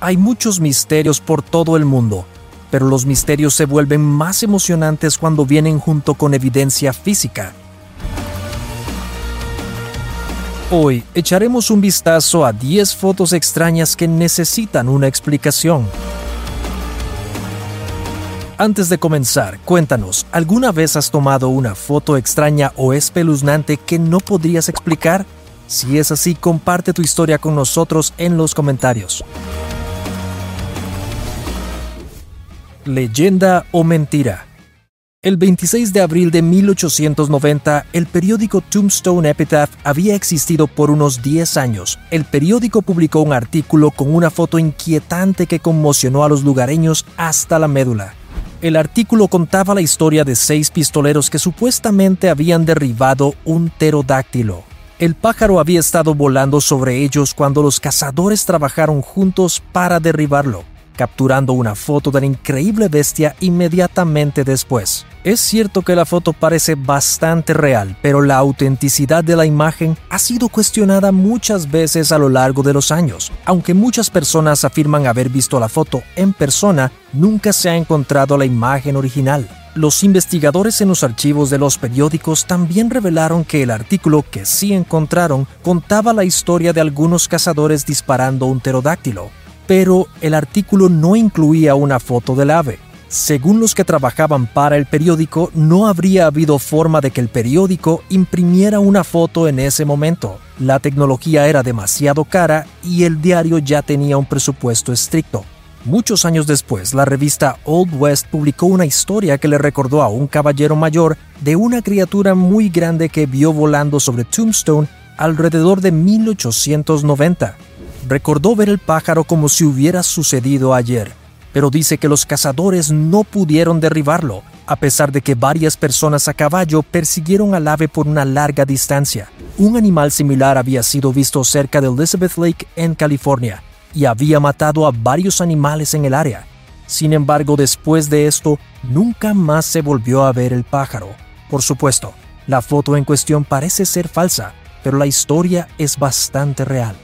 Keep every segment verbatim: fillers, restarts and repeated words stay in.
Hay muchos misterios por todo el mundo, pero los misterios se vuelven más emocionantes cuando vienen junto con evidencia física. Hoy echaremos un vistazo a diez fotos extrañas que necesitan una explicación. Antes de comenzar, cuéntanos, ¿alguna vez has tomado una foto extraña o espeluznante que no podrías explicar? Si es así, comparte tu historia con nosotros en los comentarios. ¿Leyenda o mentira? El veintiséis de abril de mil ochocientos noventa, el periódico Tombstone Epitaph había existido por unos diez años. El periódico publicó un artículo con una foto inquietante que conmocionó a los lugareños hasta la médula. El artículo contaba la historia de seis pistoleros que supuestamente habían derribado un pterodáctilo. El pájaro había estado volando sobre ellos cuando los cazadores trabajaron juntos para derribarlo, capturando una foto de la increíble bestia inmediatamente después. Es cierto que la foto parece bastante real, pero la autenticidad de la imagen ha sido cuestionada muchas veces a lo largo de los años. Aunque muchas personas afirman haber visto la foto en persona, nunca se ha encontrado la imagen original. Los investigadores en los archivos de los periódicos también revelaron que el artículo que sí encontraron contaba la historia de algunos cazadores disparando un pterodáctilo, pero el artículo no incluía una foto del ave. Según los que trabajaban para el periódico, no habría habido forma de que el periódico imprimiera una foto en ese momento. La tecnología era demasiado cara y el diario ya tenía un presupuesto estricto. Muchos años después, la revista Old West publicó una historia que le recordó a un caballero mayor de una criatura muy grande que vio volando sobre Tombstone alrededor de mil ochocientos noventa. Recordó ver el pájaro como si hubiera sucedido ayer, pero dice que los cazadores no pudieron derribarlo, a pesar de que varias personas a caballo persiguieron al ave por una larga distancia. Un animal similar había sido visto cerca de Elizabeth Lake en California y había matado a varios animales en el área. Sin embargo, después de esto, nunca más se volvió a ver el pájaro. Por supuesto, la foto en cuestión parece ser falsa, pero la historia es bastante real.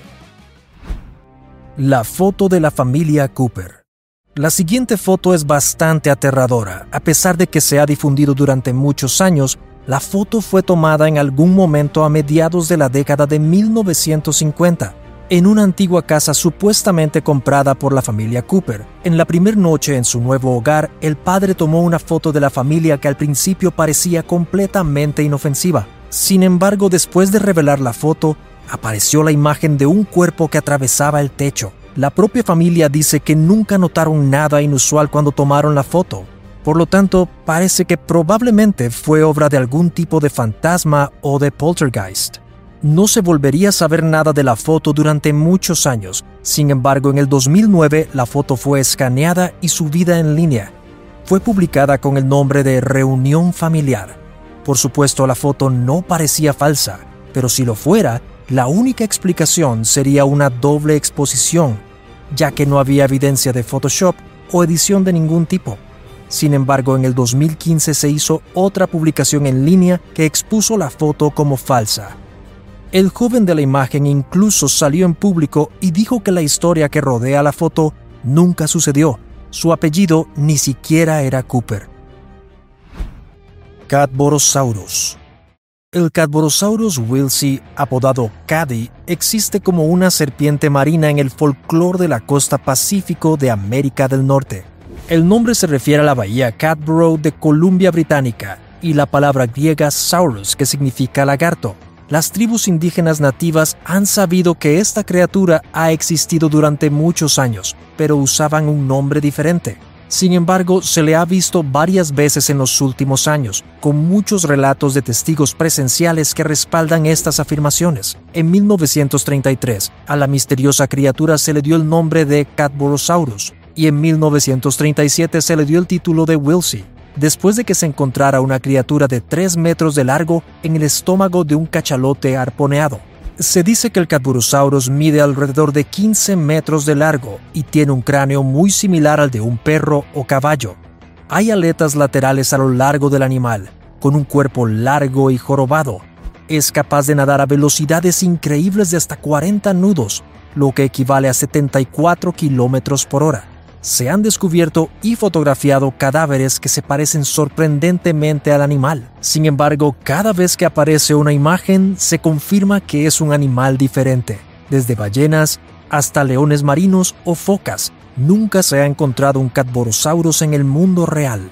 La foto de la familia Cooper. La siguiente foto es bastante aterradora. A pesar de que se ha difundido durante muchos años, la foto fue tomada en algún momento a mediados de la década de mil novecientos cincuenta, en una antigua casa supuestamente comprada por la familia Cooper. En la primera noche en su nuevo hogar, el padre tomó una foto de la familia que al principio parecía completamente inofensiva. Sin embargo, después de revelar la foto, apareció la imagen de un cuerpo que atravesaba el techo. La propia familia dice que nunca notaron nada inusual cuando tomaron la foto. Por lo tanto, parece que probablemente fue obra de algún tipo de fantasma o de poltergeist. No se volvería a saber nada de la foto durante muchos años. Sin embargo, en el dos mil nueve la foto fue escaneada y subida en línea. Fue publicada con el nombre de Reunión Familiar. Por supuesto, la foto no parecía falsa, pero si lo fuera, la única explicación sería una doble exposición, ya que no había evidencia de Photoshop o edición de ningún tipo. Sin embargo, en el dos mil quince se hizo otra publicación en línea que expuso la foto como falsa. El joven de la imagen incluso salió en público y dijo que la historia que rodea la foto nunca sucedió. Su apellido ni siquiera era Cooper. Cadborosaurus. El Cadborosaurus wilsey, apodado Caddy, existe como una serpiente marina en el folclore de la costa pacífico de América del Norte. El nombre se refiere a la bahía Cadborough de Columbia Británica y la palabra griega saurus, que significa lagarto. Las tribus indígenas nativas han sabido que esta criatura ha existido durante muchos años, pero usaban un nombre diferente. Sin embargo, se le ha visto varias veces en los últimos años, con muchos relatos de testigos presenciales que respaldan estas afirmaciones. En mil novecientos treinta y tres, a la misteriosa criatura se le dio el nombre de Cadborosaurus, y en mil novecientos treinta y siete se le dio el título de Wilsey, después de que se encontrara una criatura de tres metros de largo en el estómago de un cachalote arponeado. Se dice que el Cadborosaurus mide alrededor de quince metros de largo y tiene un cráneo muy similar al de un perro o caballo. Hay aletas laterales a lo largo del animal, con un cuerpo largo y jorobado. Es capaz de nadar a velocidades increíbles de hasta cuarenta nudos. lo que equivale a setenta y cuatro kilómetros por hora. Se han descubierto y fotografiado cadáveres que se parecen sorprendentemente al animal. Sin embargo, cada vez que aparece una imagen, se confirma que es un animal diferente. Desde ballenas hasta leones marinos o focas, nunca se ha encontrado un Cadborosaurus en el mundo real.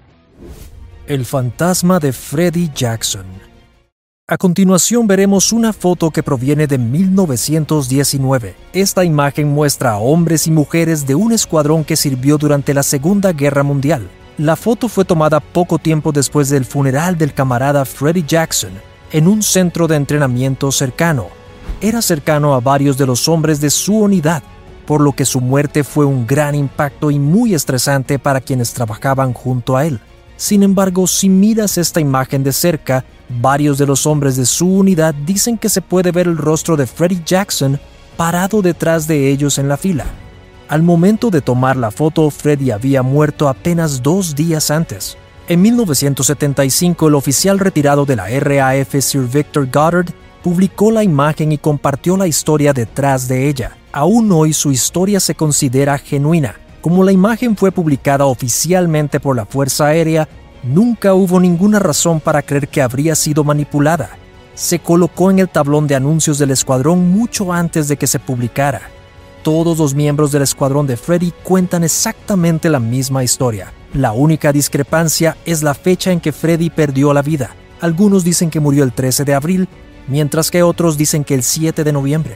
El fantasma de Freddie Jackson. A continuación veremos una foto que proviene de mil novecientos diecinueve. Esta imagen muestra a hombres y mujeres de un escuadrón que sirvió durante la Segunda Guerra Mundial. La foto fue tomada poco tiempo después del funeral del camarada Freddie Jackson, en un centro de entrenamiento cercano. Era cercano a varios de los hombres de su unidad, por lo que su muerte fue un gran impacto y muy estresante para quienes trabajaban junto a él. Sin embargo, si miras esta imagen de cerca, varios de los hombres de su unidad dicen que se puede ver el rostro de Freddie Jackson parado detrás de ellos en la fila. Al momento de tomar la foto, Freddie había muerto apenas dos días antes. En mil novecientos setenta y cinco, el oficial retirado de la R A F Sir Victor Goddard publicó la imagen y compartió la historia detrás de ella. Aún hoy su historia se considera genuina. Como la imagen fue publicada oficialmente por la Fuerza Aérea, nunca hubo ninguna razón para creer que habría sido manipulada. Se colocó en el tablón de anuncios del escuadrón mucho antes de que se publicara. Todos los miembros del escuadrón de Freddie cuentan exactamente la misma historia. La única discrepancia es la fecha en que Freddie perdió la vida. Algunos dicen que murió el trece de abril, mientras que otros dicen que el siete de noviembre.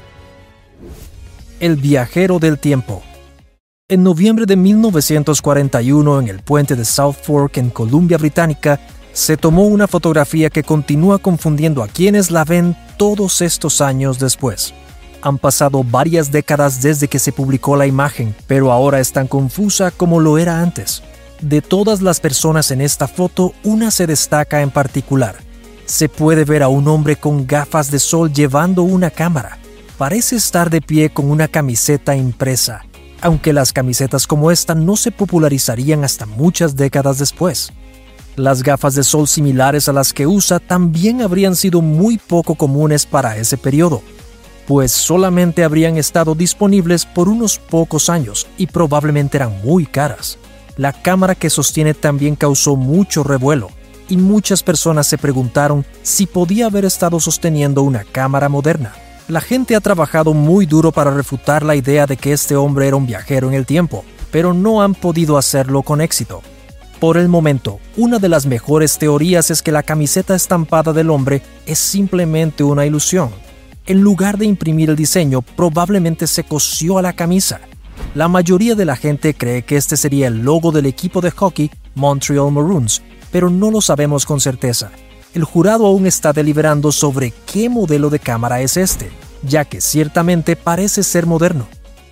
El viajero del tiempo. En noviembre de mil novecientos cuarenta y uno, en el puente de South Fork, en Columbia Británica, se tomó una fotografía que continúa confundiendo a quienes la ven todos estos años después. Han pasado varias décadas desde que se publicó la imagen, pero ahora es tan confusa como lo era antes. De todas las personas en esta foto, una se destaca en particular. Se puede ver a un hombre con gafas de sol llevando una cámara. Parece estar de pie con una camiseta impresa, aunque las camisetas como esta no se popularizarían hasta muchas décadas después. Las gafas de sol similares a las que usa también habrían sido muy poco comunes para ese periodo, pues solamente habrían estado disponibles por unos pocos años y probablemente eran muy caras. La cámara que sostiene también causó mucho revuelo, y muchas personas se preguntaron si podía haber estado sosteniendo una cámara moderna. La gente ha trabajado muy duro para refutar la idea de que este hombre era un viajero en el tiempo, pero no han podido hacerlo con éxito. Por el momento, una de las mejores teorías es que la camiseta estampada del hombre es simplemente una ilusión. En lugar de imprimir el diseño, probablemente se cosió a la camisa. La mayoría de la gente cree que este sería el logo del equipo de hockey Montreal Maroons, pero no lo sabemos con certeza. El jurado aún está deliberando sobre qué modelo de cámara es este, ya que ciertamente parece ser moderno.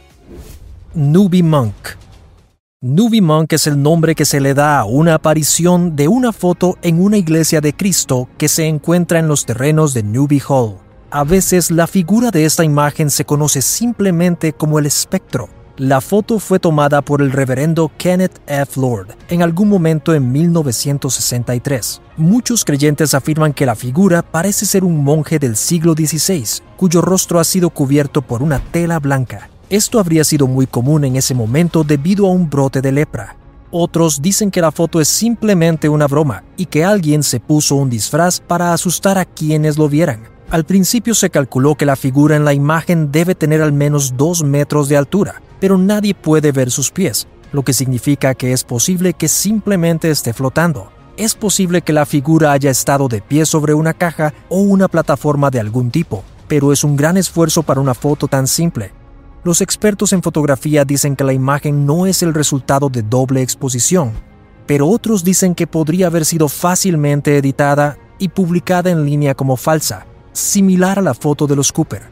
Nuby Monk. Nuby Monk es el nombre que se le da a una aparición de una foto en una iglesia de Cristo que se encuentra en los terrenos de Nuby Hall. A veces la figura de esta imagen se conoce simplemente como el espectro. La foto fue tomada por el reverendo Kenneth F. Lord en algún momento en mil novecientos sesenta y tres. Muchos creyentes afirman que la figura parece ser un monje del siglo dieciséis, cuyo rostro ha sido cubierto por una tela blanca. Esto habría sido muy común en ese momento debido a un brote de lepra. Otros dicen que la foto es simplemente una broma y que alguien se puso un disfraz para asustar a quienes lo vieran. Al principio se calculó que la figura en la imagen debe tener al menos dos metros de altura, pero nadie puede ver sus pies, lo que significa que es posible que simplemente esté flotando. Es posible que la figura haya estado de pie sobre una caja o una plataforma de algún tipo, pero es un gran esfuerzo para una foto tan simple. Los expertos en fotografía dicen que la imagen no es el resultado de doble exposición, pero otros dicen que podría haber sido fácilmente editada y publicada en línea como falsa, similar a la foto de los Cooper.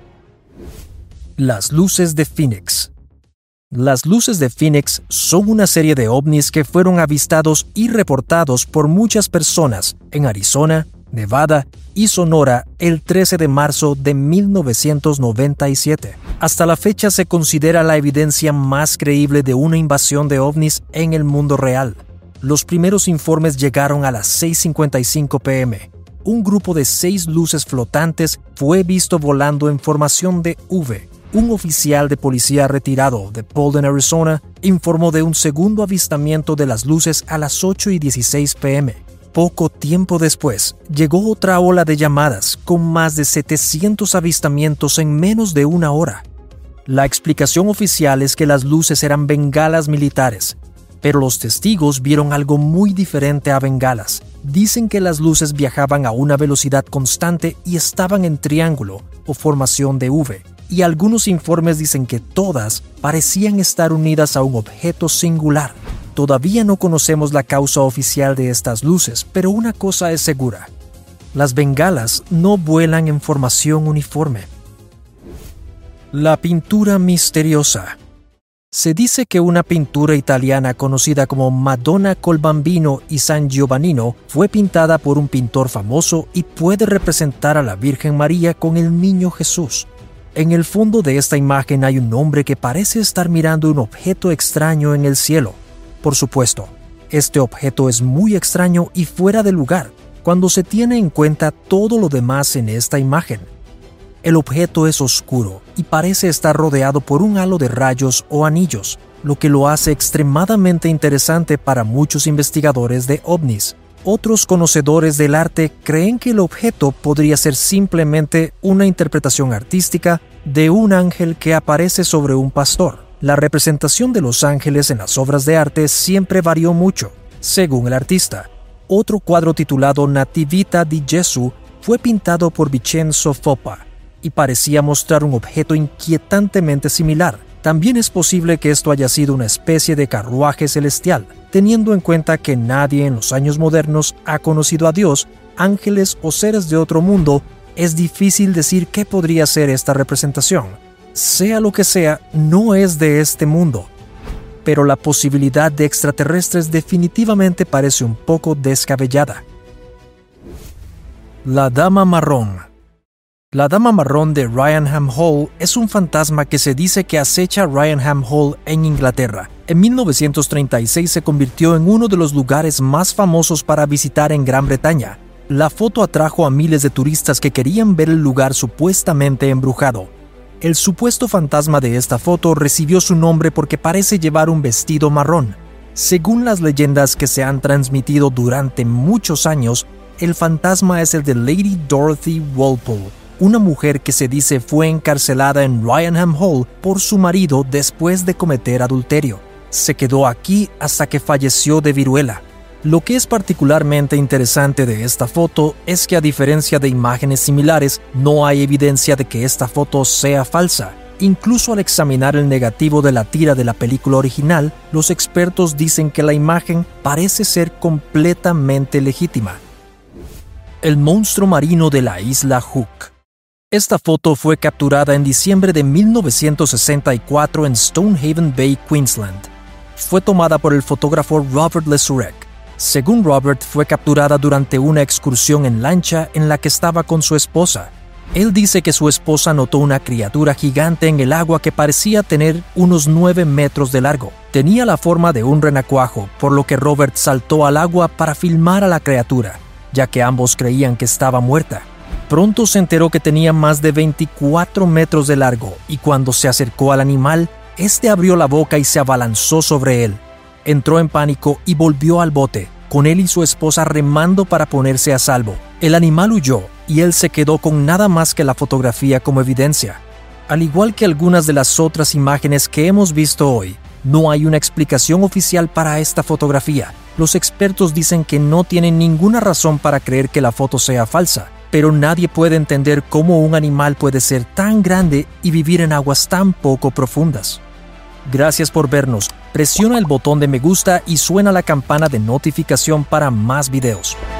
Las luces de Phoenix. Las luces de Phoenix son una serie de ovnis que fueron avistados y reportados por muchas personas en Arizona, Nevada y Sonora el trece de marzo de mil novecientos noventa y siete. Hasta la fecha se considera la evidencia más creíble de una invasión de ovnis en el mundo real. Los primeros informes llegaron a las seis cincuenta y cinco p m Un grupo de seis luces flotantes fue visto volando en formación de V. un oficial de policía retirado de Paulden, Arizona, informó de un segundo avistamiento de las luces a las ocho y dieciséis pm. Poco tiempo después, llegó otra ola de llamadas con más de setecientos avistamientos en menos de una hora. La explicación oficial es que las luces eran bengalas militares, pero los testigos vieron algo muy diferente a bengalas. Dicen que las luces viajaban a una velocidad constante y estaban en triángulo o formación de V, y algunos informes dicen que todas parecían estar unidas a un objeto singular. Todavía no conocemos la causa oficial de estas luces, pero una cosa es segura: las bengalas no vuelan en formación uniforme. La pintura misteriosa. Se dice que una pintura italiana conocida como Madonna col Bambino y San Giovannino fue pintada por un pintor famoso y puede representar a la Virgen María con el niño Jesús. En el fondo de esta imagen hay un hombre que parece estar mirando un objeto extraño en el cielo. Por supuesto, este objeto es muy extraño y fuera de lugar cuando se tiene en cuenta todo lo demás en esta imagen. El objeto es oscuro y parece estar rodeado por un halo de rayos o anillos, lo que lo hace extremadamente interesante para muchos investigadores de ovnis. Otros conocedores del arte creen que el objeto podría ser simplemente una interpretación artística de un ángel que aparece sobre un pastor. La representación de los ángeles en las obras de arte siempre varió mucho, según el artista. Otro cuadro titulado Natività di Gesù fue pintado por Vincenzo Foppa y parecía mostrar un objeto inquietantemente similar. También es posible que esto haya sido una especie de carruaje celestial, teniendo en cuenta que nadie en los años modernos ha conocido a Dios, ángeles o seres de otro mundo. Es difícil decir qué podría ser esta representación. Sea lo que sea, no es de este mundo. Pero la posibilidad de extraterrestres definitivamente parece un poco descabellada. La Dama Marrón. La Dama Marrón de Ryanham Hall es un fantasma que se dice que acecha a Ryanham Hall en Inglaterra. En mil novecientos treinta y seis se convirtió en uno de los lugares más famosos para visitar en Gran Bretaña. La foto atrajo a miles de turistas que querían ver el lugar supuestamente embrujado. El supuesto fantasma de esta foto recibió su nombre porque parece llevar un vestido marrón. Según las leyendas que se han transmitido durante muchos años, el fantasma es el de Lady Dorothy Walpole, una mujer que se dice fue encarcelada en Ryanham Hall por su marido después de cometer adulterio. Se quedó aquí hasta que falleció de viruela. Lo que es particularmente interesante de esta foto es que, a diferencia de imágenes similares, no hay evidencia de que esta foto sea falsa. Incluso al examinar el negativo de la tira de la película original, los expertos dicen que la imagen parece ser completamente legítima. El monstruo marino de la isla Hook. Esta foto fue capturada en diciembre de mil novecientos sesenta y cuatro en Stonehaven Bay, Queensland. Fue tomada por el fotógrafo Robert Lesurek. Según Robert, fue capturada durante una excursión en lancha en la que estaba con su esposa. Él dice que su esposa notó una criatura gigante en el agua que parecía tener unos nueve metros de largo. Tenía la forma de un renacuajo, por lo que Robert saltó al agua para filmar a la criatura, ya que ambos creían que estaba muerta. Pronto se enteró que tenía más de veinticuatro metros de largo y cuando se acercó al animal, este abrió la boca y se abalanzó sobre él. Entró en pánico y volvió al bote, con él y su esposa remando para ponerse a salvo. El animal huyó y él se quedó con nada más que la fotografía como evidencia. Al igual que algunas de las otras imágenes que hemos visto hoy, no hay una explicación oficial para esta fotografía. Los expertos dicen que no tienen ninguna razón para creer que la foto sea falsa, pero nadie puede entender cómo un animal puede ser tan grande y vivir en aguas tan poco profundas. Gracias por vernos. Presiona el botón de me gusta y suena la campana de notificación para más videos.